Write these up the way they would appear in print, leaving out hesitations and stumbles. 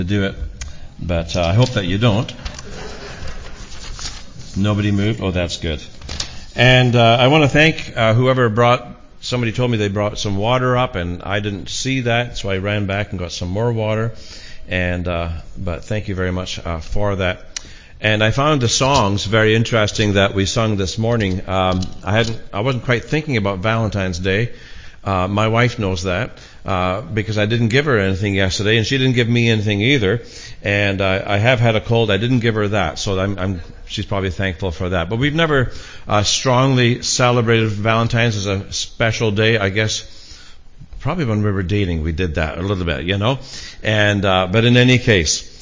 to do it, but I hope that you don't. Nobody moved? Oh, that's good. And I want to thank whoever brought, somebody told me they brought some water up, and I didn't see that, so I ran back and got some more water. And but thank you very much for that. And I found the songs very interesting that we sung this morning. I wasn't quite thinking about Valentine's Day. My wife knows that because I didn't give her anything yesterday, and she didn't give me anything either. And I have had a cold. I didn't give her that, so she's probably thankful for that. But we've never strongly celebrated Valentine's as a special day. I guess probably when we were dating, we did that a little bit, you know. And but in any case,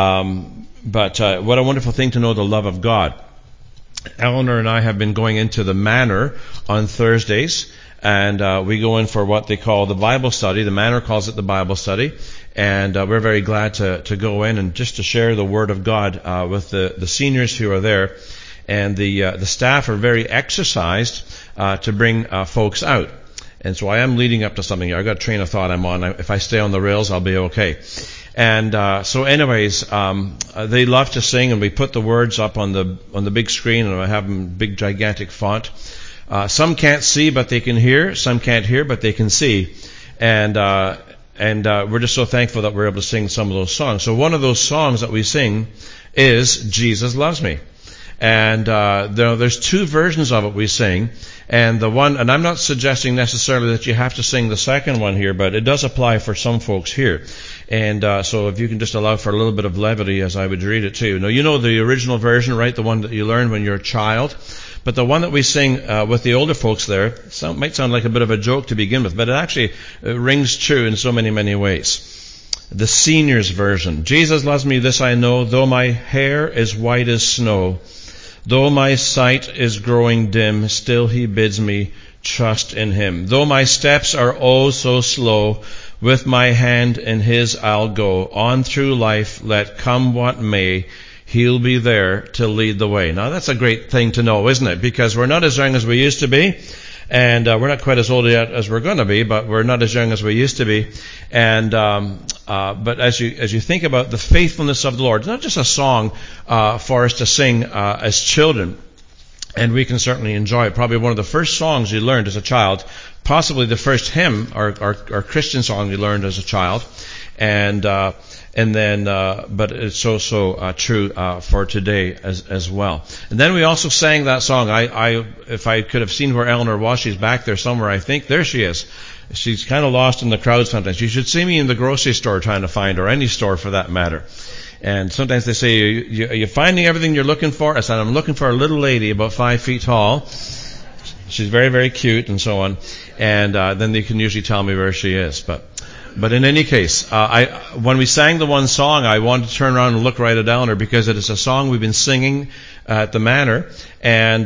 what a wonderful thing to know the love of God. Eleanor and I have been going into the Manor on Thursdays. And we go in for what they call the Bible study. The Manor calls it the Bible study. And we're very glad to go in and just to share the Word of God with the seniors who are there. And the staff are very exercised to bring folks out. And so I am leading up to something here. I've got a train of thought I'm on. If I stay on the rails, I'll be okay. And so anyways, they love to sing, and we put the words up on the big screen, and I have them big gigantic font. Some can't see, but they can hear. Some can't hear, but they can see. And we're just so thankful that we're able to sing some of those songs. So one of those songs that we sing is Jesus Loves Me. And there's two versions of it we sing. And and I'm not suggesting necessarily that you have to sing the second one here, but it does apply for some folks here. And so if you can just allow for a little bit of levity as I would read it too. Now, you know the original version, right? The one that you learned when you're a child. But the one that we sing with the older folks there might sound like a bit of a joke to begin with, but it actually rings true in so many, many ways. The seniors version. Jesus loves me, this I know, though my hair is white as snow. Though my sight is growing dim, still he bids me trust in him. Though my steps are oh so slow, with my hand in his I'll go. On through life, let come what may, he'll be there to lead the way. Now that's a great thing to know, isn't it? Because we're not as young as we used to be, and we're not quite as old yet as we're going to be, but we're not as young as we used to be. And but as you think about the faithfulness of the Lord, it's not just a song for us to sing as children, and we can certainly enjoy it. Probably one of the first songs you learned as a child, possibly the first hymn or Christian song you learned as a child, and then, but it's so true for today as well. And then we also sang that song. If I could have seen where Eleanor was, she's back there somewhere. I think there she is. She's kind of lost in the crowd sometimes. You should see me in the grocery store trying to find her, any store for that matter. And sometimes they say, are you finding everything you're looking for? I said, I'm looking for a little lady about 5 feet tall. She's very, very cute and so on. And then they can usually tell me where she is. But in any case, when we sang the one song, I wanted to turn around and look right at Eleanor because it is a song we've been singing at the Manor, and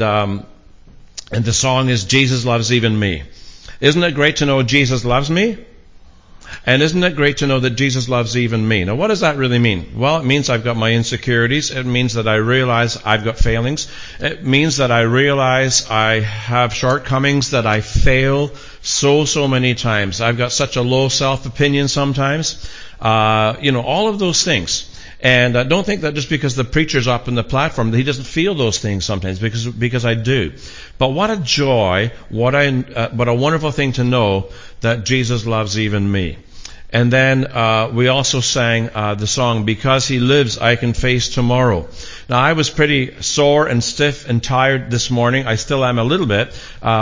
the song is Jesus Loves Even Me. Isn't it great to know Jesus loves me? And isn't it great to know that Jesus loves even me? Now, what does that really mean? Well, it means I've got my insecurities. It means that I realize I've got failings. It means that I realize I have shortcomings, that I fail so many times. I've got such a low self-opinion sometimes. All of those things. And don't think that just because the preacher's up on the platform that he doesn't feel those things sometimes, because I do. But what a joy, what a wonderful thing to know that Jesus loves even me. And then we also sang the song, Because He Lives, I Can Face Tomorrow. Now, I was pretty sore and stiff and tired this morning. I still am a little bit.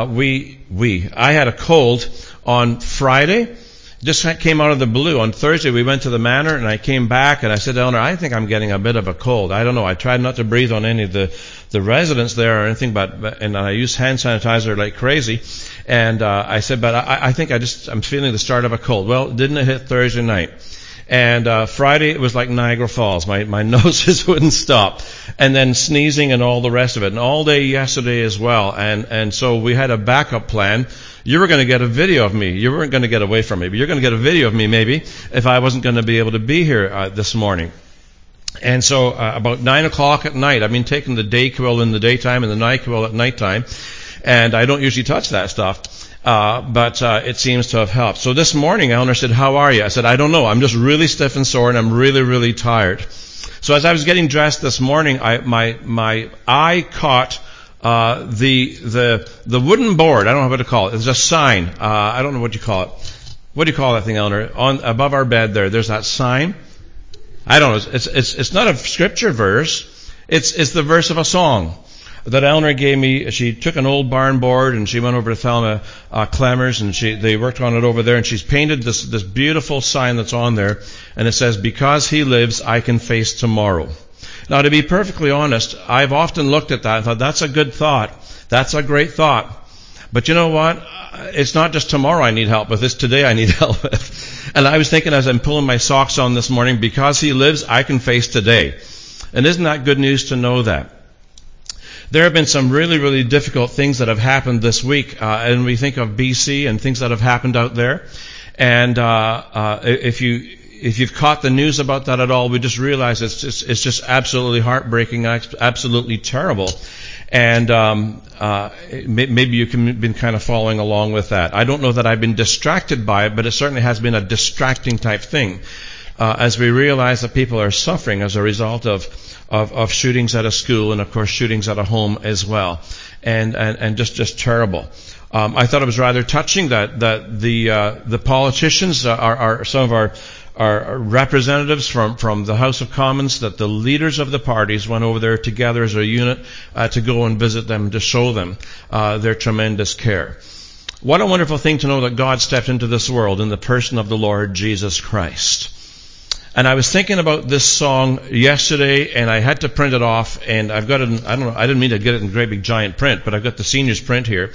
I had a cold on Friday. Just came out of the blue. On Thursday, we went to the Manor, and I came back, and I said to Eleanor, I think I'm getting a bit of a cold. I don't know. I tried not to breathe on any of the residents there or anything, and I used hand sanitizer like crazy. And I said, but I think I'm feeling the start of a cold. Well, didn't it hit Thursday night? And Friday, it was like Niagara Falls. My nose just wouldn't stop. And then sneezing and all the rest of it. And all day yesterday as well. And so we had a backup plan. You were going to get a video of me. You weren't going to get away from me, but you're going to get a video of me maybe if I wasn't going to be able to be here this morning. And so about 9 o'clock at night, I've been taking the Dayquil in the daytime and the NyQuil at nighttime. And I don't usually touch that stuff. but it seems to have helped. So this morning, Eleanor said, "How are you?" I said, "I don't know. I'm just really stiff and sore, and I'm really, really tired." So as I was getting dressed this morning, my eye caught the wooden board. I don't know what to call it. It's a sign. I don't know what you call it. What do you call that thing, Eleanor? On above our bed there's that sign. I don't know. It's not a scripture verse. It's the verse of a song that Eleanor gave me. She took an old barn board and she went over to Thelma Clemmers and they worked on it over there, and she's painted this beautiful sign that's on there, and it says, "Because he lives, I can face tomorrow." Now, to be perfectly honest, I've often looked at that and thought, that's a good thought. That's a great thought. But you know what? It's not just tomorrow I need help with, it's today I need help with. And I was thinking as I'm pulling my socks on this morning, because he lives, I can face today. And isn't that good news to know that? There have been some really, really difficult things that have happened this week, and we think of BC and things that have happened out there. And if you've caught the news about that at all, we just realize it's just absolutely heartbreaking, absolutely terrible. And maybe you've been kind of following along with that. I don't know that I've been distracted by it, but it certainly has been a distracting type thing. As we realize that people are suffering as a result of shootings at a school, and of course shootings at a home as well, and just terrible. I thought it was rather touching that the politicians are some of our representatives from the House of Commons, that the leaders of the parties went over there together as a unit to go and visit them, to show them their tremendous care. What a wonderful thing to know that God stepped into this world in the person of the Lord Jesus Christ. And I was thinking about this song yesterday, and I had to print it off, and I've got it, I didn't mean to get it in great big giant print, but I've got the seniors print here.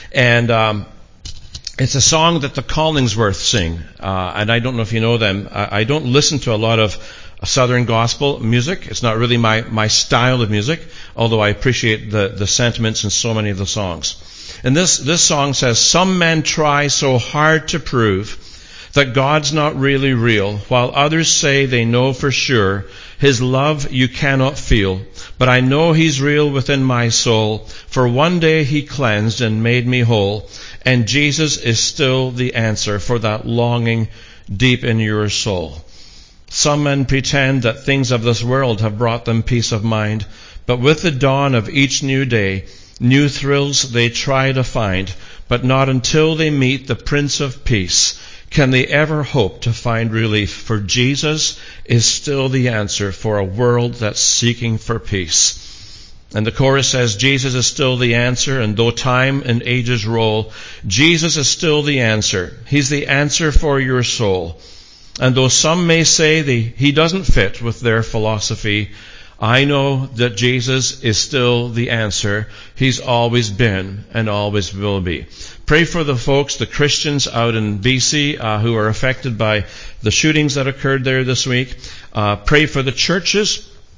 And it's a song that the Collingsworth sing, and I don't know if you know them. I don't listen to a lot of Southern gospel music. It's not really my style of music, although I appreciate the sentiments in so many of the songs. And this song says, "Some men try so hard to prove that God's not really real, while others say they know for sure. His love you cannot feel, but I know He's real within my soul, for one day He cleansed and made me whole, and Jesus is still the answer for that longing deep in your soul. Some men pretend that things of this world have brought them peace of mind, but with the dawn of each new day, new thrills they try to find, but not until they meet the Prince of Peace can they ever hope to find relief, for Jesus is still the answer for a world that's seeking for peace." And the chorus says, "Jesus is still the answer, and though time and ages roll, Jesus is still the answer. He's the answer for your soul. And though some may say He doesn't fit with their philosophy, I know that Jesus is still the answer. He's always been and always will be." Pray for the folks, the Christians out in BC who are affected by the shootings that occurred there this week. Pray for the churches.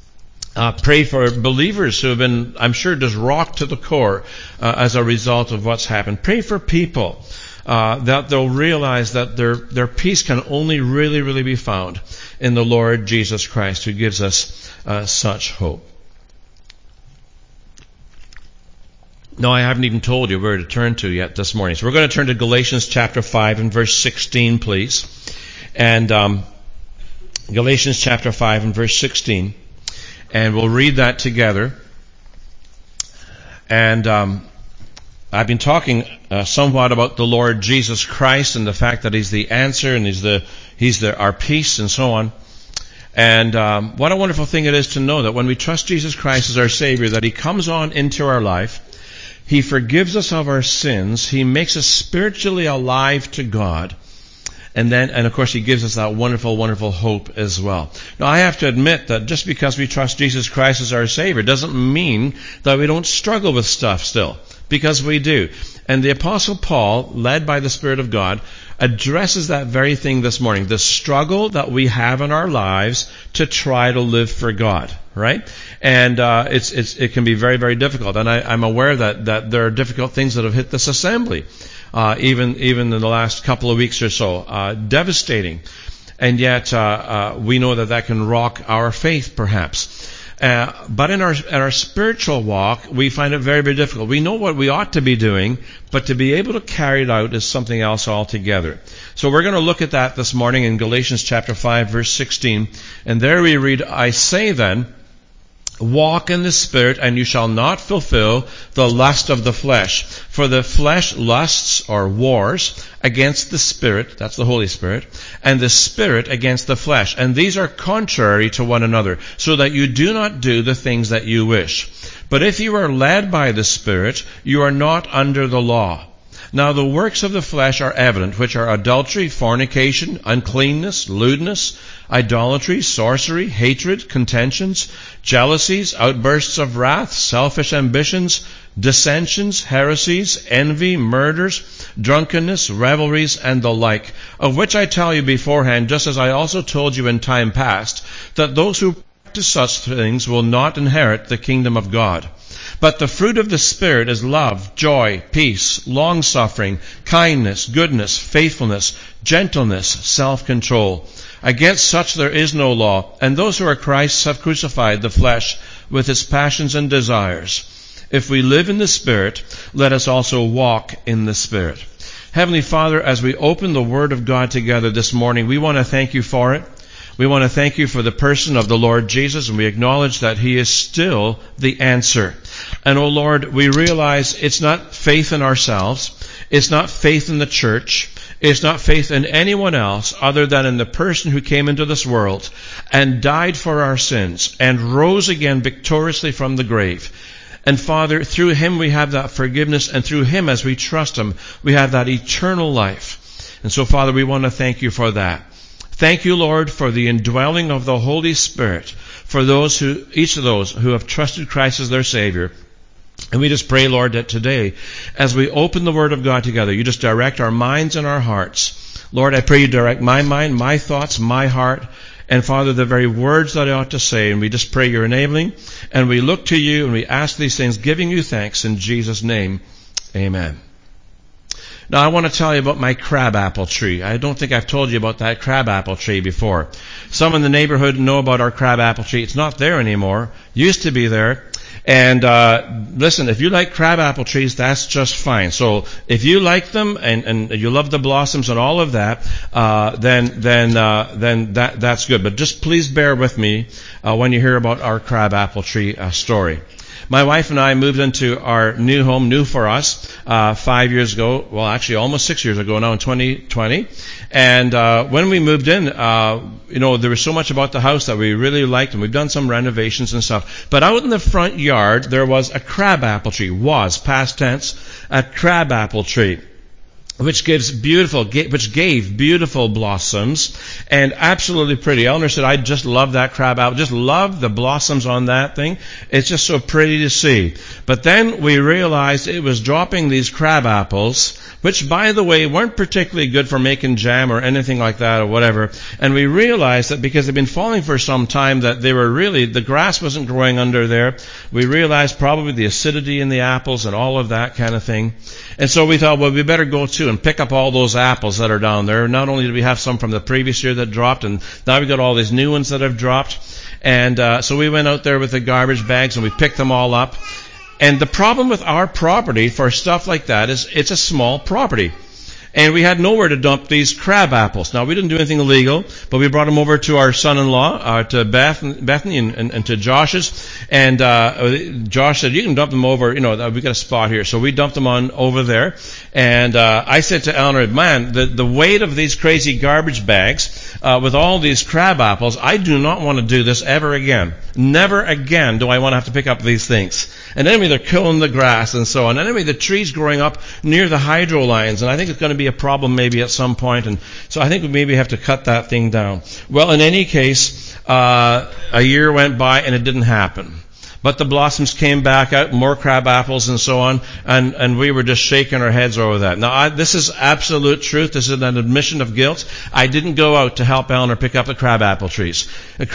Pray for believers who have been, I'm sure, just rocked to the core as a result of what's happened. Pray for people that they'll realize that their peace can only really, really be found in the Lord Jesus Christ, who gives us such hope. No, I haven't even told you where to turn to yet this morning. So we're going to turn to Galatians chapter 5 and verse 16, please. And Galatians chapter 5 and verse 16. And we'll read that together. And I've been talking somewhat about the Lord Jesus Christ and the fact that He's the answer and He's our peace and so on. And what a wonderful thing it is to know that when we trust Jesus Christ as our Savior, that He comes on into our life, He forgives us of our sins, He makes us spiritually alive to God, and of course He gives us that wonderful, wonderful hope as well. Now I have to admit that just because we trust Jesus Christ as our Savior doesn't mean that we don't struggle with stuff still, because we do. And the Apostle Paul, led by the Spirit of God, addresses that very thing this morning, the struggle that we have in our lives to try to live for God, right? And it can be very, very difficult. And I'm aware that there are difficult things that have hit this assembly, even in the last couple of weeks or so, devastating. And yet we know that can rock our faith, perhaps. But in our spiritual walk, we find it very, very difficult. We know what we ought to be doing, but to be able to carry it out is something else altogether. So we're going to look at that this morning in Galatians chapter 5, verse 16. And there we read, I say then, walk in the Spirit, and you shall not fulfill the lust of the flesh. For the flesh lusts or wars against the Spirit, that's the Holy Spirit, and the Spirit against the flesh. And these are contrary to one another, so that you do not do the things that you wish. But if you are led by the Spirit, you are not under the law. Now the works of the flesh are evident, which are adultery, fornication, uncleanness, lewdness, idolatry, sorcery, hatred, contentions, jealousies, outbursts of wrath, selfish ambitions, dissensions, heresies, envy, murders, drunkenness, revelries, and the like, of which I tell you beforehand, just as I also told you in time past, that those who practice such things will not inherit the kingdom of God. But the fruit of the Spirit is love, joy, peace, long-suffering, kindness, goodness, faithfulness, gentleness, self-control. Against such there is no law, and those who are Christ's have crucified the flesh with its passions and desires. If we live in the Spirit, let us also walk in the Spirit. Heavenly Father, as we open the Word of God together this morning, we want to thank you for it. We want to thank you for the person of the Lord Jesus, and we acknowledge that He is still the answer. And, oh Lord, we realize it's not faith in ourselves. It's not faith in the church. It's not faith in anyone else other than in the person who came into this world and died for our sins and rose again victoriously from the grave. And Father, through Him we have that forgiveness, and through Him, as we trust Him, we have that eternal life. And so, Father, we want to thank you for that. Thank you, Lord, for the indwelling of the Holy Spirit for each of those who have trusted Christ as their Savior. And we just pray, Lord, that today, as we open the Word of God together, you just direct our minds and our hearts. Lord, I pray you direct my mind, my thoughts, my heart, and Father, the very words that I ought to say. And we just pray your enabling, and we look to you, and we ask these things, giving you thanks in Jesus' name. Amen. Now, I want to tell you about my crabapple tree. I don't think I've told you about that crabapple tree before. Some in the neighborhood know about our crabapple tree. It's not there anymore. Used to be there. And listen, if you like crabapple trees, that's just fine. So if you like them and you love the blossoms and all of that, then that's good. But just please bear with me when you hear about our crabapple tree story. My wife and I moved into our new home, new for us, 5 years ago. Well, actually almost 6 years ago now, in 2020. And when we moved in, there was so much about the house that we really liked, and we've done some renovations and stuff. But out in the front yard, there was a crabapple tree. Was, past tense, a crabapple tree, which gave beautiful blossoms and absolutely pretty. Eleanor said, I just love that crabapple. Just love the blossoms on that thing. It's just so pretty to see. But then we realized it was dropping these crabapples, which, by the way, weren't particularly good for making jam or anything like that or whatever. And we realized that because they'd been falling for some time, that they were really, the grass wasn't growing under there. We realized probably the acidity in the apples and all of that kind of thing. And so we thought, well, we better go too and pick up all those apples that are down there. Not only did we have some from the previous year that dropped, and now we've got all these new ones that have dropped. And so we went out there with the garbage bags and we picked them all up. And the problem with our property for stuff like that is it's a small property. And we had nowhere to dump these crab apples. Now, we didn't do anything illegal, but we brought them over to our son-in-law, to Bethany and to Josh's. And Josh said, you can dump them over, we got a spot here. So we dumped them on over there. And I said to Eleanor, man, the weight of these crazy garbage bags with all these crab apples, I do not want to do this ever again. Never again do I want to have to pick up these things. And anyway, they're killing the grass and so on. And anyway, the tree's growing up near the hydro lines, and I think it's going to be a problem maybe at some point. And so I think we maybe have to cut that thing down. Well, in any case, a year went by and it didn't happen. But the blossoms came back out, more crab apples and so on, and we were just shaking our heads over that. Now, this is absolute truth. This is an admission of guilt. I didn't go out to help Eleanor pick up the crab apples.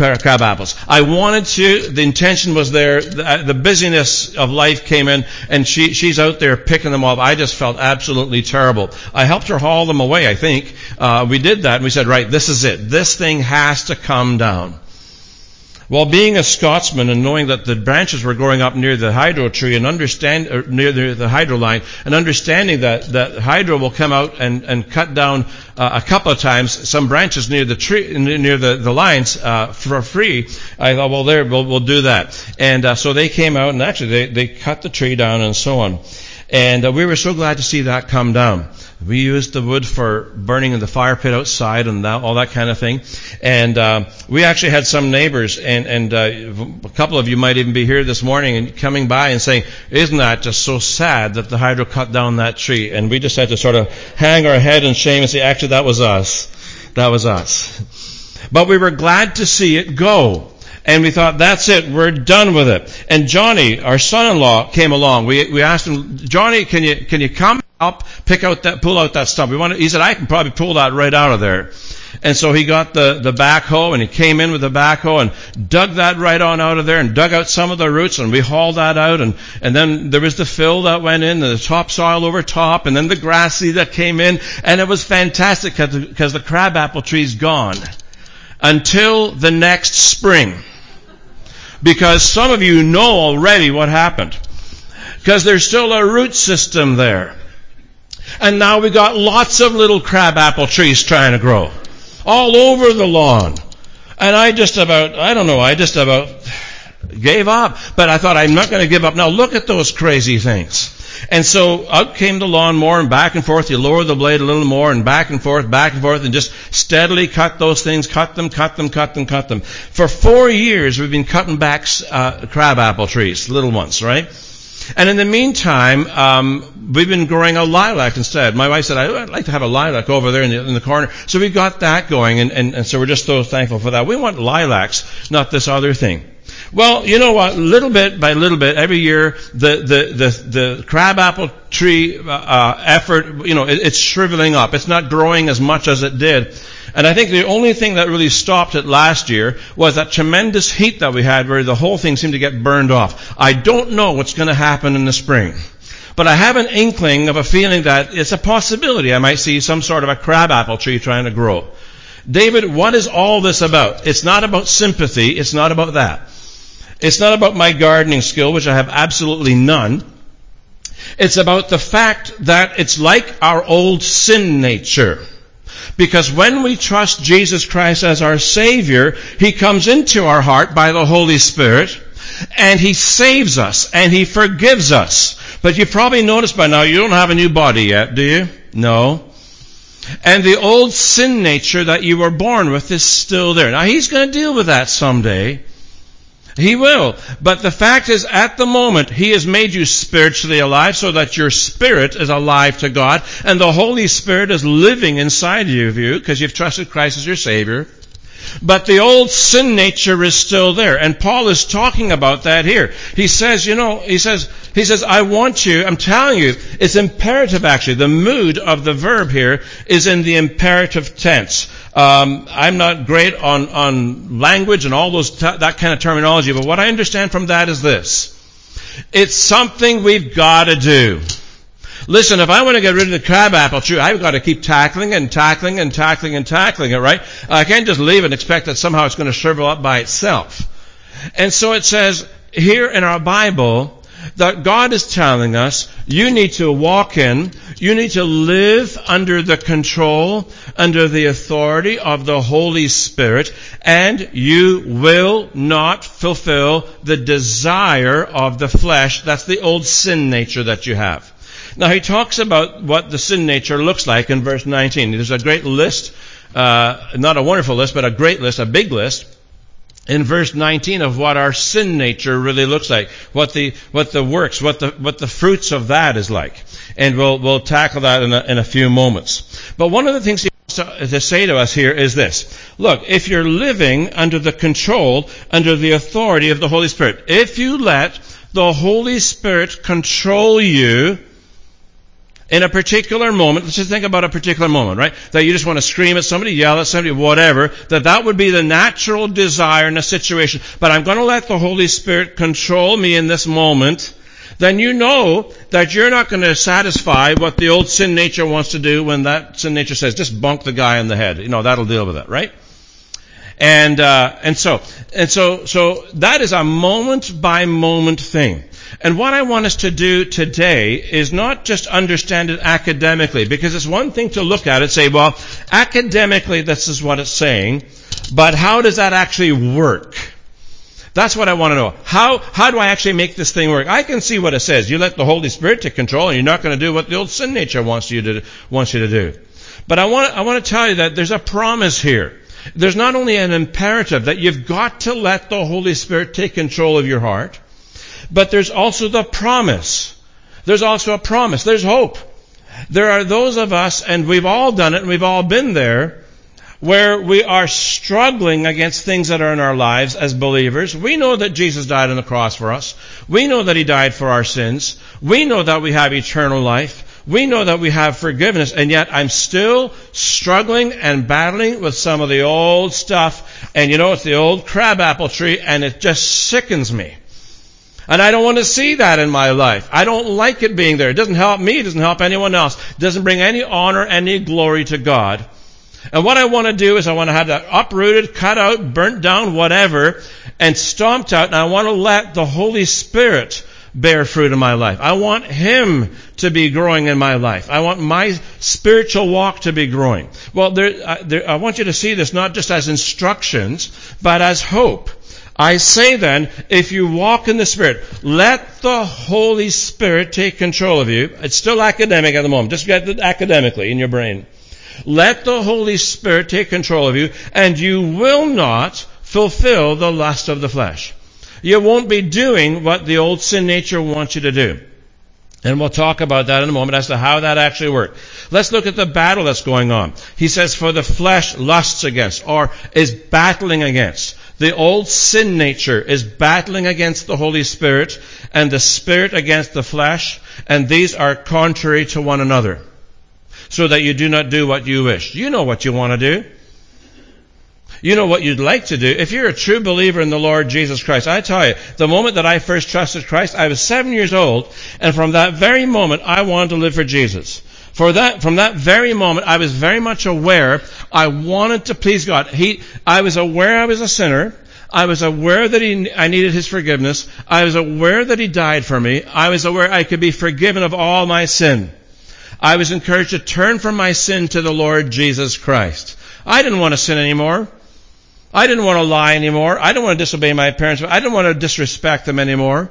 I wanted to. The intention was there. The busyness of life came in, and she's out there picking them up. I just felt absolutely terrible. I helped her haul them away, I think. We did that, and we said, right, this is it. This thing has to come down. Well, being a Scotsman and knowing that the branches were growing up near the hydro tree and near the hydro line, and understanding that hydro will come out and cut down a couple of times some branches near the tree, near the lines for free, I thought, well, we'll do that. And so they came out and actually they cut the tree down and so on. And we were so glad to see that come down. We used the wood for burning in the fire pit outside and all that kind of thing. And we actually had some neighbors, and a couple of you might even be here this morning and coming by and saying, isn't that just so sad that the hydro cut down that tree? And we just had to sort of hang our head in shame and say, actually, that was us. That was us. But we were glad to see it go. And we thought, that's it, we're done with it. And Johnny, our son-in-law, came along. We asked him, Johnny, can you come help pull out that stump? He said, I can probably pull that right out of there. And so he got the backhoe, and he came in with the backhoe and dug that right on out of there and dug out some of the roots, and we hauled that out. And then there was the fill that went in, and the topsoil over top, and then the grass seed that came in. And it was fantastic because the crabapple tree's gone until the next spring. Because some of you know already what happened. Because there's still a root system there. And now we got lots of little crabapple trees trying to grow. All over the lawn. And I just about gave up. But I thought, I'm not going to give up. Now look at those crazy things. And so out came the lawnmower, and back and forth. You lower the blade a little more, and back and forth, and just steadily cut those things, cut them. For 4 years, we've been cutting back crabapple trees, little ones, right? And in the meantime, we've been growing a lilac instead. My wife said, I'd like to have a lilac over there in the corner. So we got that going, and so we're just so thankful for that. We want lilacs, not this other thing. Well, you know what? Little bit by little bit, every year, the crabapple tree effort, it's shriveling up. It's not growing as much as it did. And I think the only thing that really stopped it last year was that tremendous heat that we had, where the whole thing seemed to get burned off. I don't know what's going to happen in the spring. But I have an inkling of a feeling that it's a possibility I might see some sort of a crabapple tree trying to grow. David, what is all this about? It's not about sympathy. It's not about that. It's not about my gardening skill, which I have absolutely none. It's about the fact that it's like our old sin nature. Because when we trust Jesus Christ as our Savior, He comes into our heart by the Holy Spirit, and He saves us, and He forgives us. But you probably noticed by now, you don't have a new body yet, do you? No. And the old sin nature that you were born with is still there. Now, He's going to deal with that someday. He will. But the fact is, at the moment, He has made you spiritually alive so that your spirit is alive to God, and the Holy Spirit is living inside of you because you've trusted Christ as your Savior. But the old sin nature is still there. And Paul is talking about that here. He says, he says, I want you, I'm telling you, it's imperative actually. The mood of the verb here is in the imperative tense. I'm not great on language and all that kind of terminology, but what I understand from that is this. It's something we've got to do. Listen, if I want to get rid of the crabapple tree, I've got to keep tackling it, right? I can't just leave it and expect that somehow it's going to shrivel up by itself. And so it says here in our Bible that God is telling us, you need to walk in, you need to live under the control, under the authority of the Holy Spirit, and you will not fulfill the desire of the flesh. That's the old sin nature that you have. Now he talks about what the sin nature looks like in verse 19. There's a great list, not a wonderful list, but a great list, a big list, in verse 19 of what our sin nature really looks like, what the fruits of that is like. And we'll tackle that in a few moments. But one of the things he wants to say to us here is this. Look, if you're living under the control, under the authority of the Holy Spirit, if you let the Holy Spirit control you, in a particular moment, let's just think about a particular moment, right? That you just want to scream at somebody, yell at somebody, whatever, that would be the natural desire in a situation. But I'm going to let the Holy Spirit control me in this moment. Then you know that you're not going to satisfy what the old sin nature wants to do when that sin nature says, just bonk the guy in the head. That'll deal with it, right? And so that is a moment by moment thing. And what I want us to do today is not just understand it academically, because it's one thing to look at it and say, well, academically this is what it's saying, but how does that actually work? That's what I want to know. How do I actually make this thing work? I can see what it says. You let the Holy Spirit take control, and you're not going to do what the old sin nature wants you to do. But I want to tell you that there's a promise here. There's not only an imperative that you've got to let the Holy Spirit take control of your heart, but there's also the promise. There's also a promise. There's hope. There are those of us, and we've all done it, and we've all been there, where we are struggling against things that are in our lives as believers. We know that Jesus died on the cross for us. We know that He died for our sins. We know that we have eternal life. We know that we have forgiveness, and yet I'm still struggling and battling with some of the old stuff. And it's the old crabapple tree, and it just sickens me. And I don't want to see that in my life. I don't like it being there. It doesn't help me. It doesn't help anyone else. It doesn't bring any honor, any glory to God. And what I want to do is I want to have that uprooted, cut out, burnt down, whatever, and stomped out. And I want to let the Holy Spirit bear fruit in my life. I want Him to be growing in my life. I want my spiritual walk to be growing. Well, I want you to see this not just as instructions, but as hope. I say then, if you walk in the Spirit, let the Holy Spirit take control of you. It's still academic at the moment. Just get it academically in your brain. Let the Holy Spirit take control of you, and you will not fulfill the lust of the flesh. You won't be doing what the old sin nature wants you to do. And we'll talk about that in a moment as to how that actually works. Let's look at the battle that's going on. He says, for the flesh lusts against, or is battling against. The old sin nature is battling against the Holy Spirit, and the Spirit against the flesh, and these are contrary to one another, so that you do not do what you wish. You know what you want to do. You know what you'd like to do. If you're a true believer in the Lord Jesus Christ, I tell you, the moment that I first trusted Christ, I was 7 years old, and from that very moment, I wanted to live for Jesus. From that very moment, I was very much aware I wanted to please God. I was aware I was a sinner. I was aware that I needed His forgiveness. I was aware that He died for me. I was aware I could be forgiven of all my sin. I was encouraged to turn from my sin to the Lord Jesus Christ. I didn't want to sin anymore. I didn't want to lie anymore. I didn't want to disobey my parents. I didn't want to disrespect them anymore.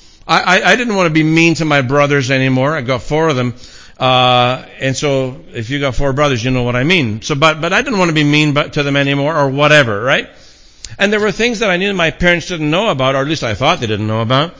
I didn't want to be mean to my brothers anymore. I got 4 of them. And so if you got 4 brothers, you know what I mean. But I didn't want to be mean to them anymore or whatever, right? And there were things that I knew my parents didn't know about, or at least I thought they didn't know about.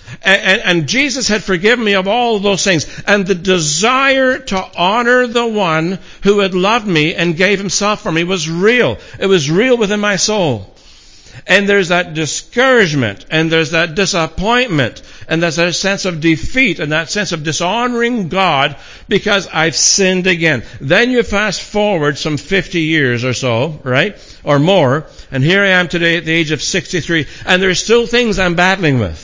And Jesus had forgiven me of all of those things. And the desire to honor the one who had loved me and gave Himself for me was real. It was real within my soul. And there's that discouragement, and there's that disappointment, and there's that sense of defeat, and that sense of dishonoring God because I've sinned again. Then you fast forward some 50 years or so, right? Or more. And here I am today at the age of 63, and there's still things I'm battling with.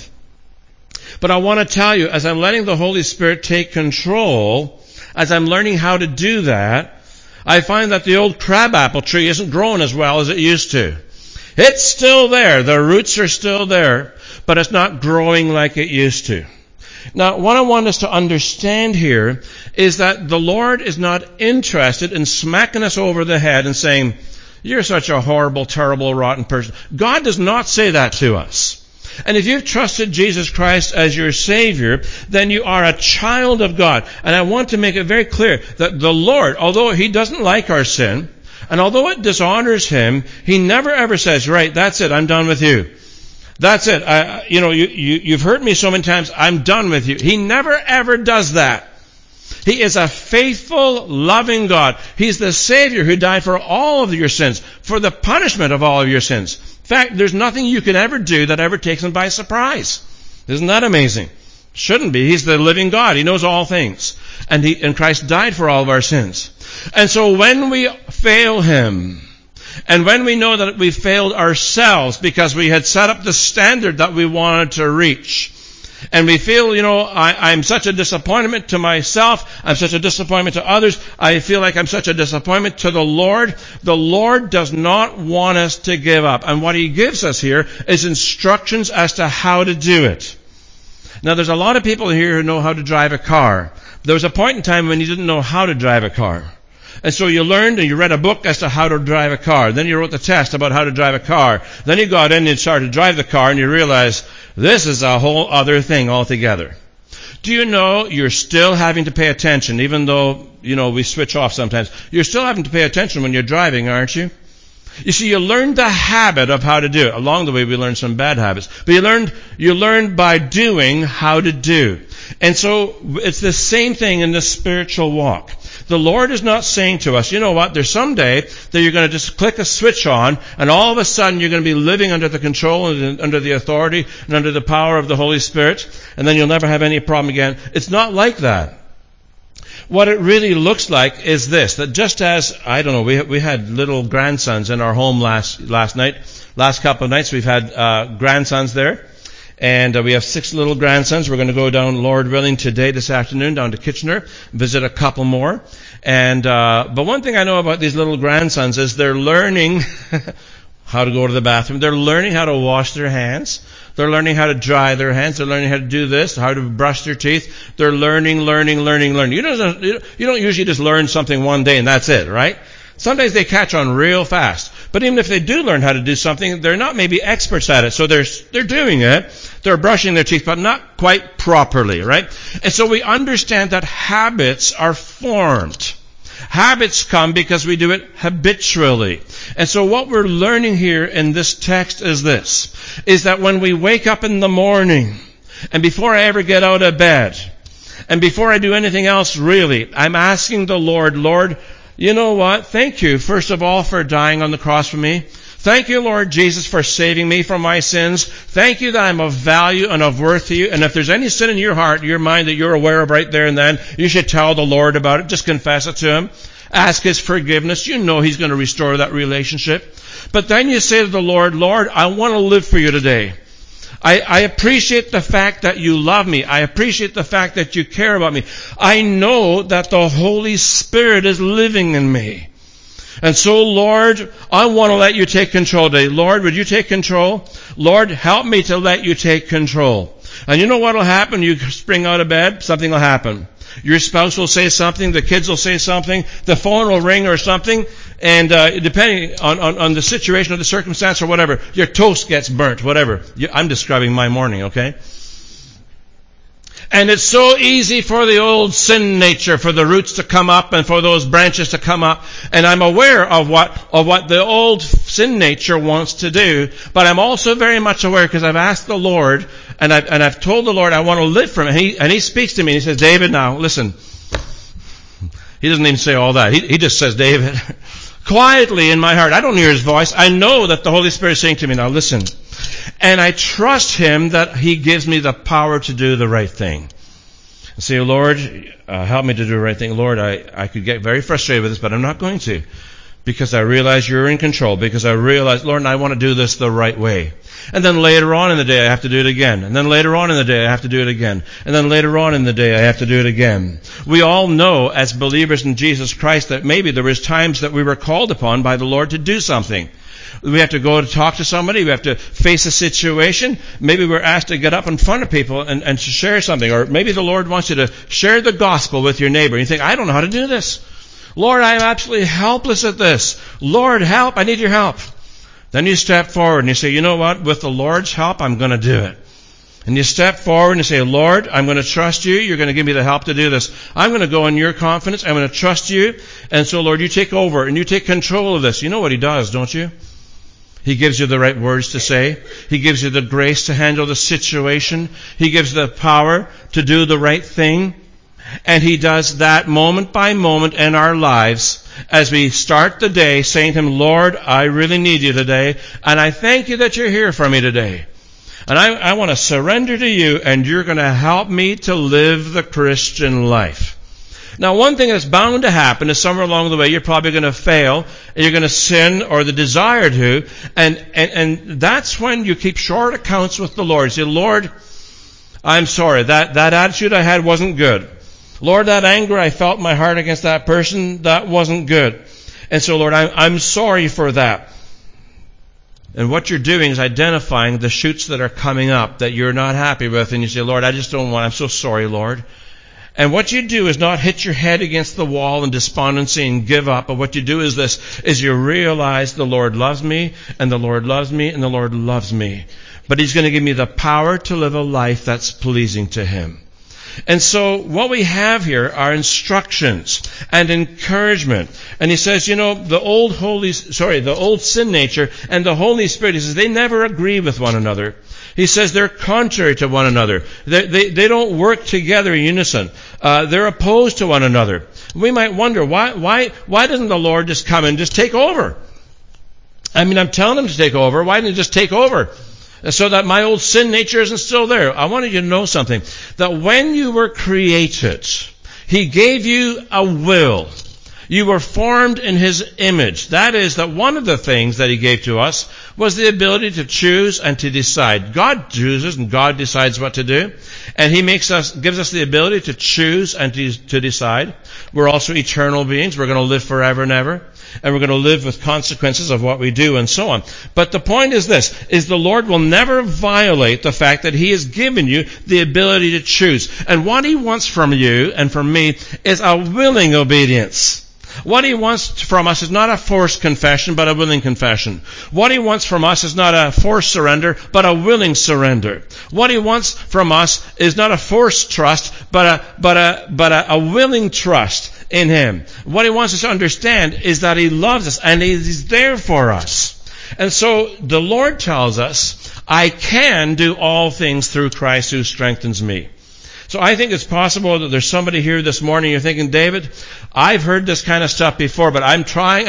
But I want to tell you, as I'm letting the Holy Spirit take control, as I'm learning how to do that, I find that the old crabapple tree isn't growing as well as it used to. It's still there. The roots are still there, but it's not growing like it used to. Now, what I want us to understand here is that the Lord is not interested in smacking us over the head and saying, you're such a horrible, terrible, rotten person. God does not say that to us. And if you've trusted Jesus Christ as your Savior, then you are a child of God. And I want to make it very clear that the Lord, although He doesn't like our sin, and although it dishonors Him, He never ever says, right, that's it, I'm done with you. That's it. You've hurt me so many times, I'm done with you. He never ever does that. He is a faithful, loving God. He's the Savior who died for all of your sins, for the punishment of all of your sins. In fact, there's nothing you can ever do that ever takes Him by surprise. Isn't that amazing? Shouldn't be. He's the living God. He knows all things. And Christ died for all of our sins. And so when we fail Him, and when we know that we failed ourselves because we had set up the standard that we wanted to reach, And we feel, I'm such a disappointment to myself. I'm such a disappointment to others. I feel like I'm such a disappointment to the Lord. The Lord does not want us to give up. And what He gives us here is instructions as to how to do it. Now, there's a lot of people here who know how to drive a car. There was a point in time when you didn't know how to drive a car. And so you learned and you read a book as to how to drive a car. Then you wrote the test about how to drive a car. Then you got in and started to drive the car and you realized this is a whole other thing altogether. Do you know you're still having to pay attention, even though, we switch off sometimes. You're still having to pay attention when you're driving, aren't you? You see, you learned the habit of how to do it. Along the way, we learned some bad habits. But you learned by doing how to do. And so it's the same thing in the spiritual walk. The Lord is not saying to us, you know what, there's some day that you're going to just click a switch on and all of a sudden you're going to be living under the control and under the authority and under the power of the Holy Spirit, and then you'll never have any problem again. It's not like that. What it really looks like is this, that just as, we had little grandsons in our home last night. Last couple of nights we've had grandsons there. And we have 6 little grandsons. We're going to go down, Lord willing, this afternoon, down to Kitchener, visit a couple more. And but one thing I know about these little grandsons is they're learning how to go to the bathroom. They're learning how to wash their hands. They're learning how to dry their hands. They're learning how to do this, how to brush their teeth. They're learning. You don't usually just learn something one day and that's it, right? Sometimes they catch on real fast. But even if they do learn how to do something, they're not maybe experts at it. So they're doing it. They're brushing their teeth, but not quite properly, right? And so we understand that habits are formed. Habits come because we do it habitually. And so what we're learning here in this text is this, is that when we wake up in the morning, and before I ever get out of bed, and before I do anything else really, I'm asking the Lord, you know what? Thank you, first of all, for dying on the cross for me. Thank you, Lord Jesus, for saving me from my sins. Thank you that I'm of value and of worth to you. And if there's any sin in your heart, your mind that you're aware of right there and then, you should tell the Lord about it. Just confess it to Him. Ask His forgiveness. You know He's going to restore that relationship. But then you say to the Lord, I want to live for you today. I appreciate the fact that you love me. I appreciate the fact that you care about me. I know that the Holy Spirit is living in me. And so, Lord, I want to let you take control today. Lord, would you take control? Lord, help me to let you take control. And you know what will happen? You spring out of bed, something will happen. Your spouse will say something, the kids will say something, the phone will ring or something, and depending on the situation or the circumstance or whatever, your toast gets burnt, whatever. I'm describing my morning, okay? And it's so easy for the old sin nature, for the roots to come up and for those branches to come up. And I'm aware of what the old sin nature wants to do. But I'm also very much aware because I've asked the Lord and I've told the Lord I want to live for Him. And He speaks to me and He says, David, now listen. He doesn't even say all that. He just says, David, quietly in my heart. I don't hear His voice. I know that the Holy Spirit is saying to me, now listen. And I trust Him that He gives me the power to do the right thing. I say, Lord, help me to do the right thing. Lord, I could get very frustrated with this, but I'm not going to. Because I realize you're in control. Because I realize, Lord, I want to do this the right way. And then later on in the day, I have to do it again. And then later on in the day, I have to do it again. And then later on in the day, I have to do it again. We all know as believers in Jesus Christ that maybe there was times that we were called upon by the Lord to do something. We have to go to talk to somebody. We have to face a situation. Maybe we're asked to get up in front of people and to share something. Or maybe the Lord wants you to share the gospel with your neighbor. You think, I don't know how to do this. Lord, I am absolutely helpless at this. Lord, help. I need your help. Then you step forward and you say, you know what? With the Lord's help, I'm going to do it. And you step forward and you say, Lord, I'm going to trust you. You're going to give me the help to do this. I'm going to go in your confidence. I'm going to trust you. And so, Lord, you take over and you take control of this. You know what He does, don't you? He gives you the right words to say. He gives you the grace to handle the situation. He gives the power to do the right thing. And He does that moment by moment in our lives as we start the day saying to Him, Lord, I really need you today. And I thank you that you're here for me today. And I want to surrender to you and you're going to help me to live the Christian life. Now, one thing that's bound to happen is somewhere along the way you're probably going to fail, and you're going to sin or the desire to, and that's when you keep short accounts with the Lord. You say, Lord, I'm sorry. That attitude I had wasn't good. Lord, that anger I felt in my heart against that person, that wasn't good. And so, Lord, I'm sorry for that. And what you're doing is identifying the shoots that are coming up that you're not happy with, and you say, Lord, I just don't want, I'm so sorry, Lord. And what you do is not hit your head against the wall in despondency and give up, but what you do is this, is you realize the Lord loves me, and the Lord loves me, and the Lord loves me. But He's going to give me the power to live a life that's pleasing to Him. And so what we have here are instructions and encouragement. And he says, the old sin nature and the Holy Spirit, he says, they never agree with one another. He says they're contrary to one another. They don't work together in unison. They're opposed to one another. We might wonder, why doesn't the Lord just come and just take over? I mean, I'm telling Him to take over. Why didn't He just take over? So that my old sin nature isn't still there. I wanted you to know something. That when you were created, He gave you a will. You were formed in His image. That is, that one of the things that He gave to us was the ability to choose and to decide. God chooses and God decides what to do. And He gives us the ability to choose and to decide. We're also eternal beings. We're going to live forever and ever. And we're going to live with consequences of what we do and so on. But the point is this, is the Lord will never violate the fact that He has given you the ability to choose. And what He wants from you and from me is a willing obedience. What He wants from us is not a forced confession, but a willing confession. What He wants from us is not a forced surrender, but a willing surrender. What He wants from us is not a forced trust, but a willing trust in Him. What He wants us to understand is that He loves us and He's there for us. And so the Lord tells us, I can do all things through Christ who strengthens me. So I think it's possible that there's somebody here this morning, you're thinking, David, I've heard this kind of stuff before, but I'm trying.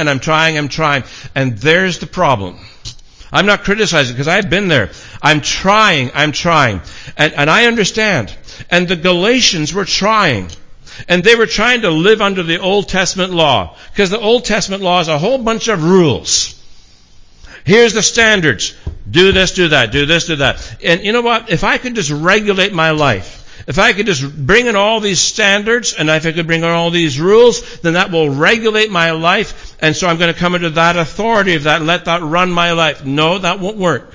And there's the problem. I'm not criticizing because I've been there. I'm trying. And I understand. And the Galatians were trying. And they were trying to live under the Old Testament law. Because the Old Testament law is a whole bunch of rules. Here's the standards. Do this, do that. Do this, do that. And you know what? If I could just regulate my life, if I could just bring in all these standards, and if I could bring in all these rules, then that will regulate my life. And so I'm going to come into that authority of that and let that run my life. No, that won't work.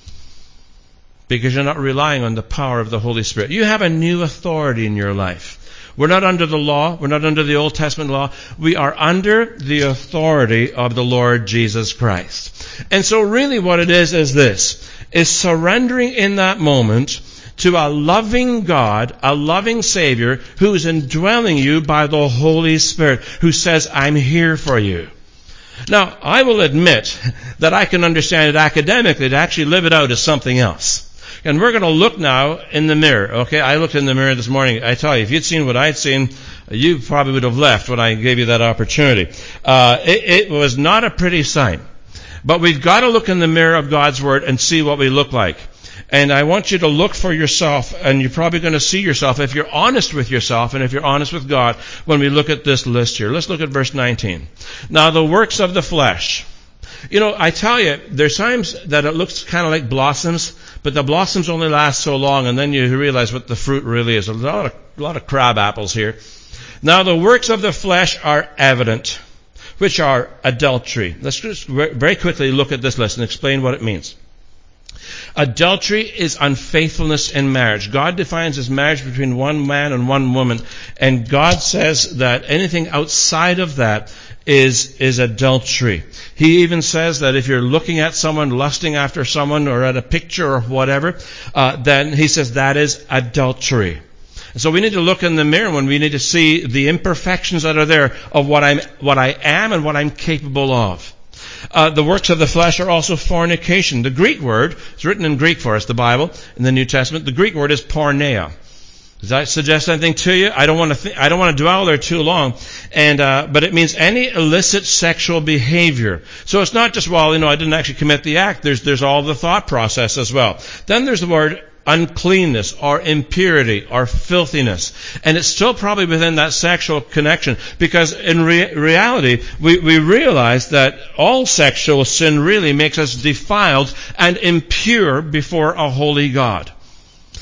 Because you're not relying on the power of the Holy Spirit. You have a new authority in your life. We're not under the law. We're not under the Old Testament law. We are under the authority of the Lord Jesus Christ. And so really what it is this, is surrendering in that moment to a loving God, a loving Savior, who is indwelling you by the Holy Spirit, who says, I'm here for you. Now, I will admit that I can understand it academically. To actually live it out is something else. And we're going to look now in the mirror, okay? I looked in the mirror this morning. I tell you, if you'd seen what I'd seen, you probably would have left when I gave you that opportunity. It was not a pretty sight. But we've got to look in the mirror of God's Word and see what we look like. And I want you to look for yourself, and you're probably going to see yourself if you're honest with yourself and if you're honest with God when we look at this list here. Let's look at verse 19. Now, the works of the flesh. I tell you, there's times that it looks kind of like blossoms, but the blossoms only last so long, and then you realize what the fruit really is. A lot of crab apples here. Now, the works of the flesh are evident, which are adultery. Let's just very quickly look at this list and explain what it means. Adultery is unfaithfulness in marriage. God defines as marriage between one man and one woman, and God says that anything outside of that is adultery. He even says that if you're looking at someone, lusting after someone, or at a picture or whatever, then he says that is adultery. So we need to look in the mirror when we need to see the imperfections that are there of what I am and what I'm capable of. The works of the flesh are also fornication. The Greek word, it's written in Greek for us, the Bible, in the New Testament. The Greek word is porneia. Does that suggest anything to you? I don't want to dwell there too long. But it means any illicit sexual behavior. So it's not just, I didn't actually commit the act. There's all the thought process as well. Then there's the word uncleanness or impurity or filthiness. And it's still probably within that sexual connection, because in reality, we realize that all sexual sin really makes us defiled and impure before a holy God.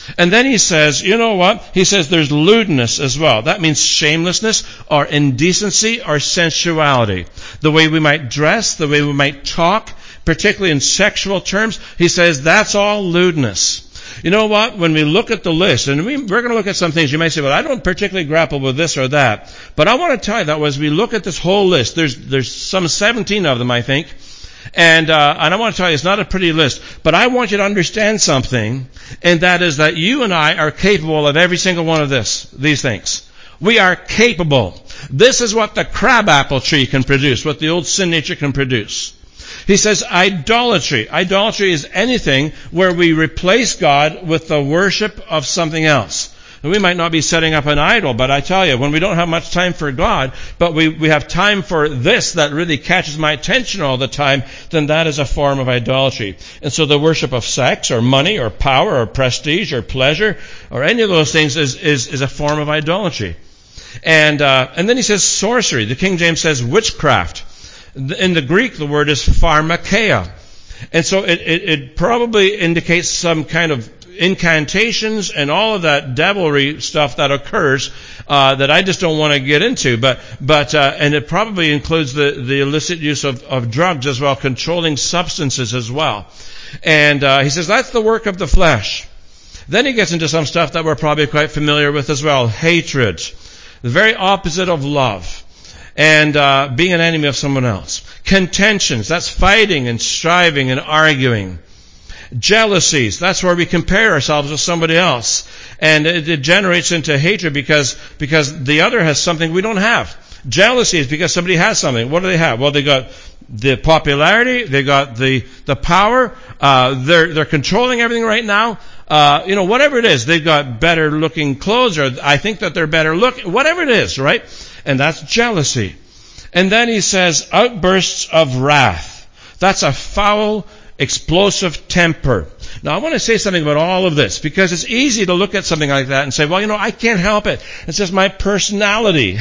And then he says, you know what? He says there's lewdness as well. That means shamelessness or indecency or sensuality. The way we might dress, the way we might talk, particularly in sexual terms, he says that's all lewdness. You know what? When we look at the list, and we're going to look at some things, you may say, well, I don't particularly grapple with this or that. But I want to tell you that as we look at this whole list, there's some 17 of them, I think. And I want to tell you, it's not a pretty list, but I want you to understand something, and that is that you and I are capable of every single one of these things. We are capable. This is what the crabapple tree can produce, what the old sin nature can produce. He says idolatry. Idolatry is anything where we replace God with the worship of something else. And we might not be setting up an idol, but I tell you, when we don't have much time for God, but we have time for this that really catches my attention all the time, then that is a form of idolatry. And so the worship of sex or money or power or prestige or pleasure or any of those things is a form of idolatry. And then he says sorcery. The King James says witchcraft. In the Greek, the word is pharmakeia. And so it probably indicates some kind of incantations and all of that devilry stuff that occurs that I just don't want to get into. But and it probably includes the illicit use of drugs as well, controlling substances as well. And he says that's the work of the flesh. Then he gets into some stuff that we're probably quite familiar with as well. Hatred, the very opposite of love. And being an enemy of someone else. Contentions, that's fighting and striving and arguing. Jealousies, that's where we compare ourselves with somebody else. And it degenerates into hatred because the other has something we don't have. Jealousy is because somebody has something. What do they have? Well, they got the popularity, they got the power, they're controlling everything right now. Whatever it is, they've got better looking clothes, or I think that they're better looking, whatever it is, right? And that's jealousy. And then he says outbursts of wrath. That's a foul, explosive temper. Now I want to say something about all of this, because it's easy to look at something like that and say, well, I can't help it. It's just my personality.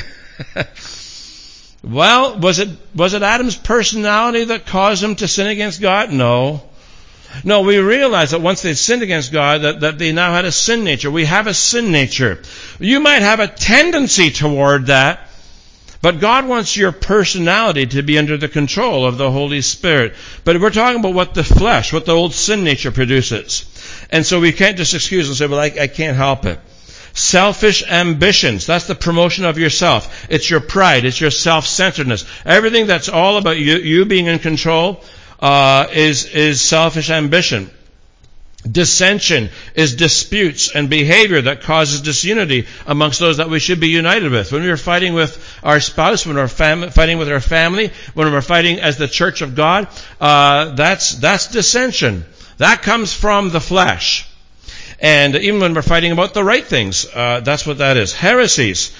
Well, was it Adam's personality that caused him to sin against God? No, we realize that once they sinned against God, that they now had a sin nature. We have a sin nature. You might have a tendency toward that, but God wants your personality to be under the control of the Holy Spirit. But we're talking about what the flesh, what the old sin nature produces. And so we can't just excuse and say, well, I can't help it. Selfish ambitions, that's the promotion of yourself. It's your pride, it's your self-centeredness. Everything that's all about you being in control is selfish ambition. Dissension is disputes and behavior that causes disunity amongst those that we should be united with. When we're fighting with our spouse, when we're fighting with our family, when we're fighting as the church of God, that's dissension. That comes from the flesh. And even when we're fighting about the right things, that's what that is. Heresies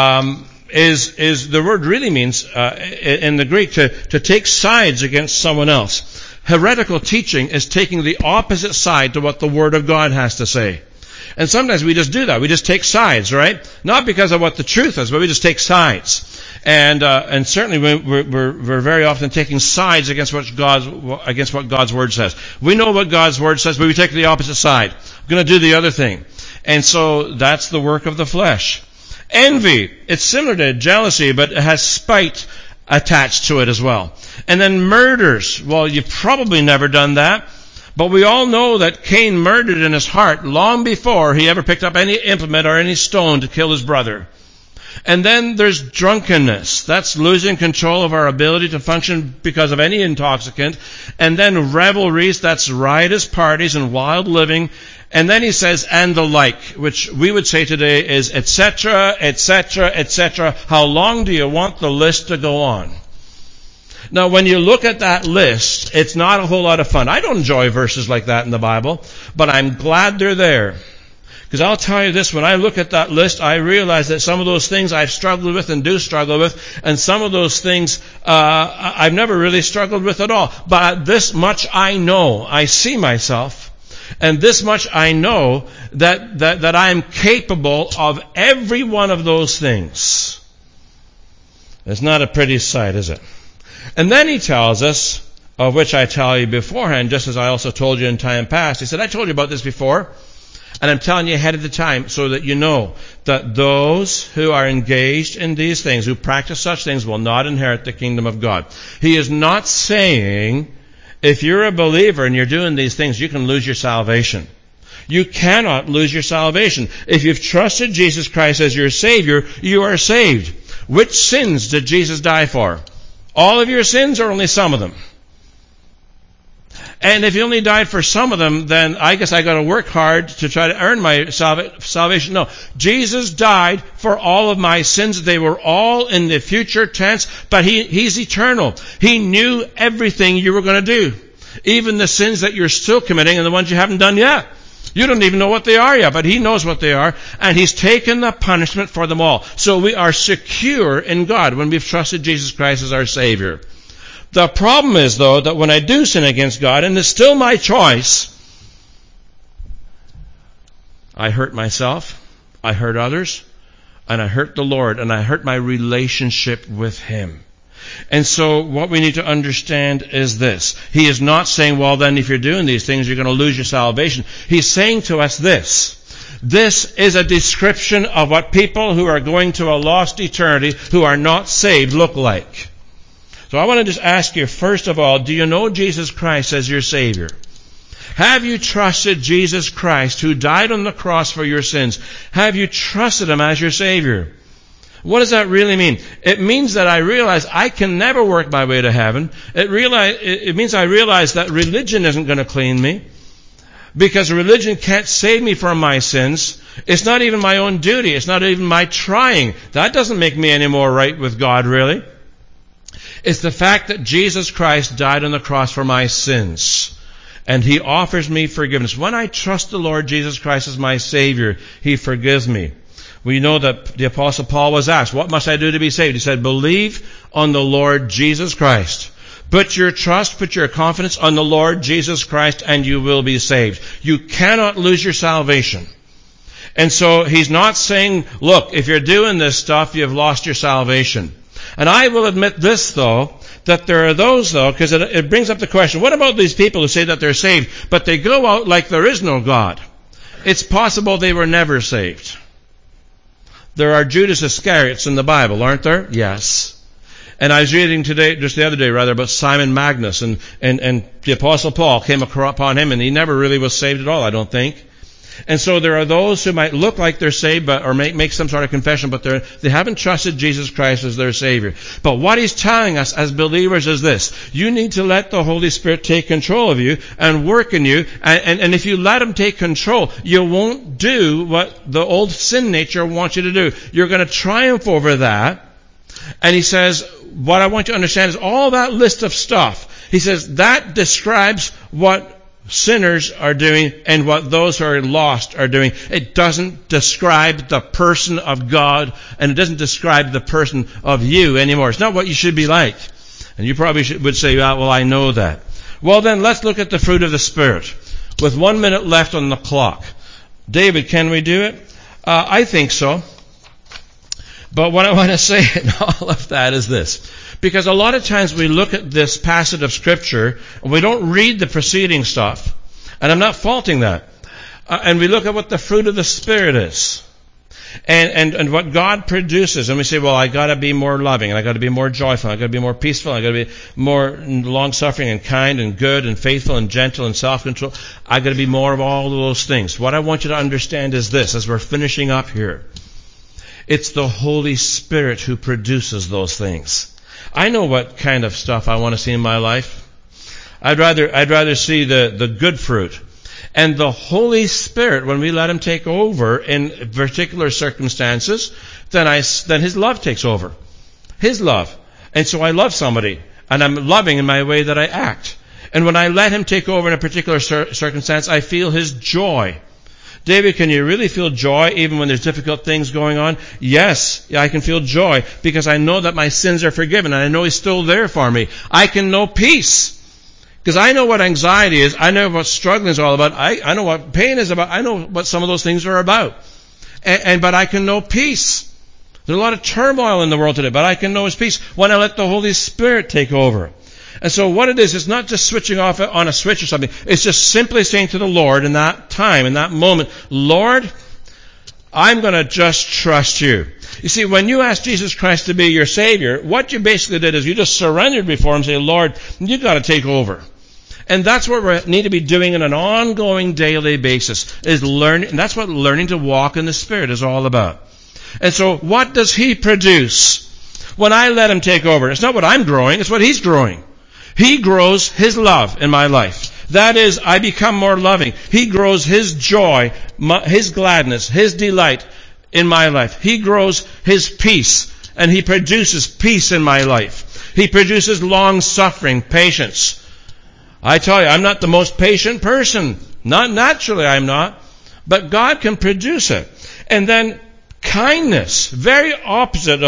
is the word really means in the Greek to take sides against someone else. Heretical teaching is taking the opposite side to what the Word of God has to say. And sometimes we just do that. We just take sides, right? Not because of what the truth is, but we just take sides. And certainly we're very often taking sides against what God's Word says. We know what God's Word says, but we take the opposite side. We're going to do the other thing. And so that's the work of the flesh. Envy, it's similar to jealousy, but it has spite attached to it as well. And then murders. Well, you've probably never done that, but we all know that Cain murdered in his heart long before he ever picked up any implement or any stone to kill his brother. And then there's drunkenness. That's losing control of our ability to function because of any intoxicant. And then revelries, that's riotous parties and wild living. And then he says, and the like, which we would say today is etc., etc., etc. How long do you want the list to go on? Now, when you look at that list, it's not a whole lot of fun. I don't enjoy verses like that in the Bible, but I'm glad they're there. Because I'll tell you this, when I look at that list, I realize that some of those things I've struggled with and do struggle with, and some of those things I've never really struggled with at all. But this much I know. I see myself. And this much I know that I'm capable of every one of those things. It's not a pretty sight, is it? And then he tells us, of which I tell you beforehand, just as I also told you in time past. He said, I told you about this before. And I'm telling you ahead of the time so that you know that those who are engaged in these things, who practice such things, will not inherit the kingdom of God. He is not saying if you're a believer and you're doing these things, you can lose your salvation. You cannot lose your salvation. If you've trusted Jesus Christ as your Savior, you are saved. Which sins did Jesus die for? All of your sins or only some of them? And if he only died for some of them, then I guess I got to work hard to try to earn my salvation. No. Jesus died for all of my sins. They were all in the future tense, but he's eternal. He knew everything you were going to do. Even the sins that you're still committing and the ones you haven't done yet. You don't even know what they are yet, but he knows what they are, and he's taken the punishment for them all. So we are secure in God when we've trusted Jesus Christ as our Savior. The problem is, though, that when I do sin against God, and it's still my choice, I hurt myself, I hurt others, and I hurt the Lord, and I hurt my relationship with Him. And so what we need to understand is this. He is not saying, well, then if you're doing these things, you're going to lose your salvation. He's saying to us this. This is a description of what people who are going to a lost eternity, who are not saved, look like. So I want to just ask you, first of all, do you know Jesus Christ as your Savior? Have you trusted Jesus Christ, who died on the cross for your sins? Have you trusted Him as your Savior? What does that really mean? It means that I realize I can never work my way to heaven. It means I realize that religion isn't going to clean me, because religion can't save me from my sins. It's not even my own duty. It's not even my trying. That doesn't make me any more right with God, really. It's the fact that Jesus Christ died on the cross for my sins, and He offers me forgiveness. When I trust the Lord Jesus Christ as my Savior, He forgives me. We know that the Apostle Paul was asked, what must I do to be saved? He said, believe on the Lord Jesus Christ. Put your trust, put your confidence on the Lord Jesus Christ, and you will be saved. You cannot lose your salvation. And so he's not saying, look, if you're doing this stuff, you've lost your salvation. And I will admit this, though, that there are those, though, because it brings up the question, what about these people who say that they're saved, but they go out like there is no God? It's possible they were never saved. There are Judas Iscariots in the Bible, aren't there? Yes. And I was reading just the other day, about Simon Magnus, and the Apostle Paul came upon him, and he never really was saved at all, I don't think. And so there are those who might look like they're saved, or make some sort of confession, but they haven't trusted Jesus Christ as their Savior. But what he's telling us as believers is this. You need to let the Holy Spirit take control of you and work in you. And if you let Him take control, you won't do what the old sin nature wants you to do. You're going to triumph over that. And he says, what I want you to understand is all that list of stuff. He says that describes what sinners are doing and what those who are lost are doing. It doesn't describe the person of God, and it doesn't describe the person of you anymore. It's not what you should be like. And you probably would say, well, I know that. Well, then let's look at the fruit of the Spirit. With 1 minute left on the clock. David, can we do it? I think so. But what I want to say in all of that is this. Because a lot of times we look at this passage of Scripture and we don't read the preceding stuff. And I'm not faulting that. And we look at what the fruit of the Spirit is. And what God produces. And we say, well, I got to be more loving, and I got to be more joyful, I got to be more peaceful, I got to be more long-suffering and kind and good and faithful and gentle and self-control. I got to be more of all of those things. What I want you to understand is this, as we're finishing up here. It's the Holy Spirit who produces those things. I know what kind of stuff I want to see in my life. I'd rather see the good fruit. And the Holy Spirit, when we let Him take over in particular circumstances, then His love takes over. His love. And so I love somebody, and I'm loving in my way that I act. And when I let Him take over in a particular circumstance, I feel His joy. David, can you really feel joy even when there's difficult things going on? Yes, I can feel joy because I know that my sins are forgiven and I know He's still there for me. I can know peace because I know what anxiety is. I know what struggling is all about. I know what pain is about. I know what some of those things are about. But I can know peace. There's a lot of turmoil in the world today, but I can know His peace when I let the Holy Spirit take over. And so what it is, it's not just switching off on a switch or something. It's just simply saying to the Lord in that time, in that moment, Lord, I'm going to just trust you. You see, when you ask Jesus Christ to be your Savior, what you basically did is you just surrendered before Him and say, Lord, you've got to take over. And that's what we need to be doing on an ongoing daily basis, is learning. And that's what learning to walk in the Spirit is all about. And so what does He produce when I let Him take over? It's not what I'm growing, it's what He's growing. He grows His love in my life. That is, I become more loving. He grows His joy, His gladness, His delight in my life. He grows His peace, and He produces peace in my life. He produces long-suffering, patience. I tell you, I'm not the most patient person. Not naturally, I'm not. But God can produce it. And then kindness, very opposite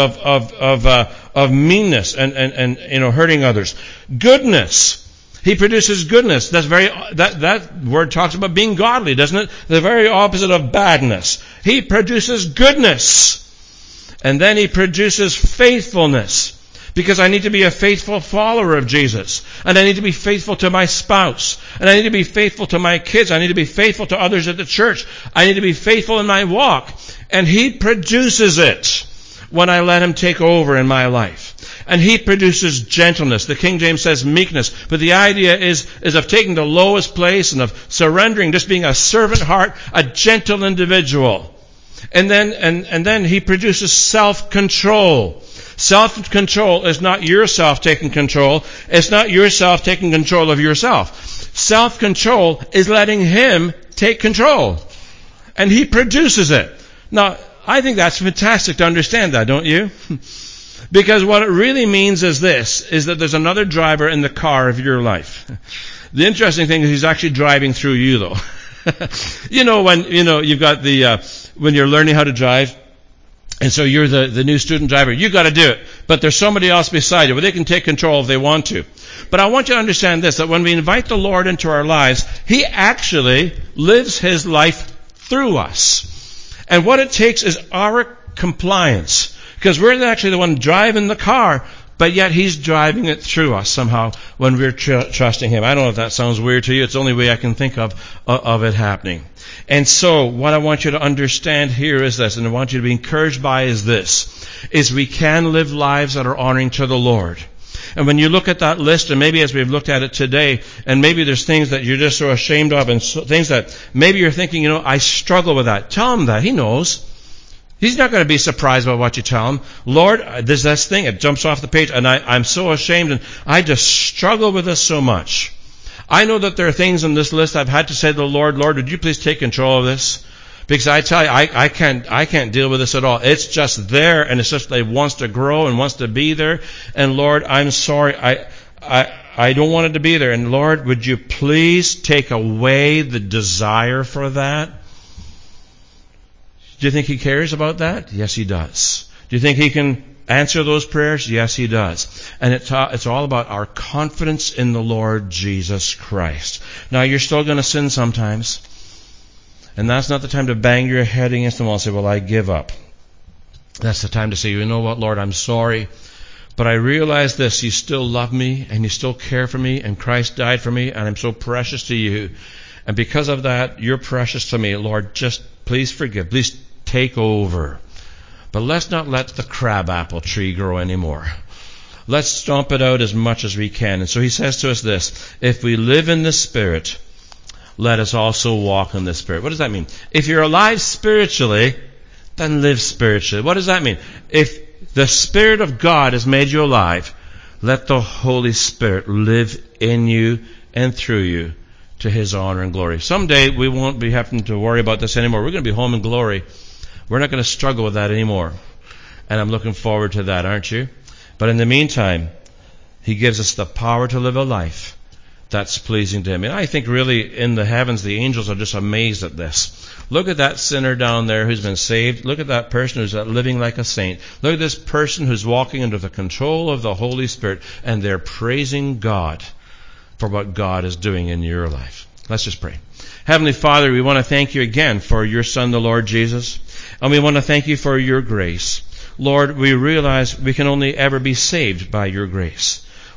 of meanness and hurting others. Goodness. He produces goodness. That word talks about being godly, doesn't it? The very opposite of badness. He produces goodness. And then He produces faithfulness. Because I need to be a faithful follower of Jesus. And I need to be faithful to my spouse. And I need to be faithful to my kids. I need to be faithful to others at the church. I need to be faithful in my walk. And He produces it when I let Him take over in my life. And He produces gentleness. The King James says meekness. But the idea is of taking the lowest place and of surrendering, just being a servant heart, a gentle individual. And then He produces self-control. Self-control is not yourself taking control. It's not yourself taking control of yourself. Self-control is letting Him take control. And He produces it. Now, I think that's fantastic to understand that, don't you? Because what it really means is this, is that there's another driver in the car of your life. The interesting thing is He's actually driving through you, though. When you've got when you're learning how to drive, and so you're the new student driver, you got to do it. But there's somebody else beside you, where they can take control if they want to. But I want you to understand this, that when we invite the Lord into our lives, He actually lives His life through us. And what it takes is our compliance. Because we're actually the one driving the car, but yet He's driving it through us somehow when we're trusting Him. I don't know if that sounds weird to you. It's the only way I can think of it happening. And so what I want you to understand here is this, and I want you to be encouraged by is this, is we can live lives that are honoring to the Lord. And when you look at that list, and maybe as we've looked at it today, and maybe there's things that you're just so ashamed of, and things that maybe you're thinking, I struggle with that. Tell Him that. He knows. He's not going to be surprised by what you tell Him. Lord, there's this thing, it jumps off the page, and I'm so ashamed, and I just struggle with this so much. I know that there are things on this list I've had to say to the Lord, Lord, would you please take control of this? Because I tell you, I can't deal with this at all. It's just there, and it's just it wants to grow and wants to be there. And Lord, I'm sorry, I don't want it to be there. And Lord, would you please take away the desire for that? Do you think He cares about that? Yes, He does. Do you think He can answer those prayers? Yes, He does. And it's all about our confidence in the Lord Jesus Christ. Now, you're still going to sin sometimes. And that's not the time to bang your head against the wall and say, well, I give up. That's the time to say, you know what, Lord, I'm sorry. But I realize this, You still love me and You still care for me, and Christ died for me, and I'm so precious to You. And because of that, You're precious to me. Lord, just please forgive. Please take over. But let's not let the crabapple tree grow anymore. Let's stomp it out as much as we can. And so He says to us this, if we live in the Spirit, let us also walk in the Spirit. What does that mean? If you're alive spiritually, then live spiritually. What does that mean? If the Spirit of God has made you alive, let the Holy Spirit live in you and through you to His honor and glory. Someday we won't be having to worry about this anymore. We're going to be home in glory. We're not going to struggle with that anymore. And I'm looking forward to that, aren't you? But in the meantime, He gives us the power to live a life that's pleasing to Him. And I think really in the heavens, the angels are just amazed at this. Look at that sinner down there who's been saved. Look at that person who's living like a saint. Look at this person who's walking under the control of the Holy Spirit, and they're praising God for what God is doing in your life. Let's just pray. Heavenly Father, we want to thank You again for Your Son, the Lord Jesus. And we want to thank You for Your grace. Lord, we realize we can only ever be saved by Your grace.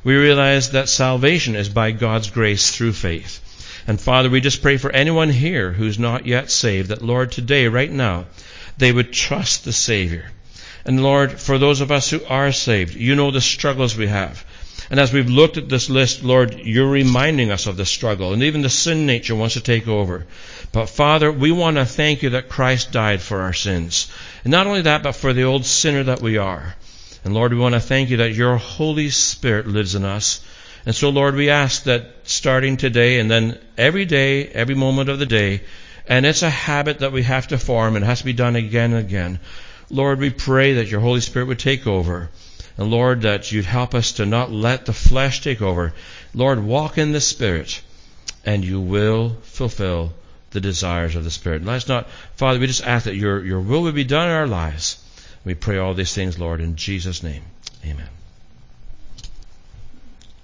We realize that salvation is by God's grace through faith. And Father, we just pray for anyone here who's not yet saved, that Lord, today, right now, they would trust the Savior. And Lord, for those of us who are saved, you know the struggles we have. And as we've looked at this list, Lord, you're reminding us of the struggle. And even the sin nature wants to take over. But Father, we want to thank you that Christ died for our sins. And not only that, but for the old sinner that we are. And Lord, we want to thank you that your Holy Spirit lives in us. And so, Lord, we ask that starting today and then every day, every moment of the day, and it's a habit that we have to form and it has to be done again and again. Lord, we pray that your Holy Spirit would take over. And Lord, that you'd help us to not let the flesh take over. Lord, walk in the Spirit, and you will fulfill the desires of the Spirit. Let's not, Father, we just ask that your will would be done in our lives. We pray all these things, Lord, in Jesus' name. Amen.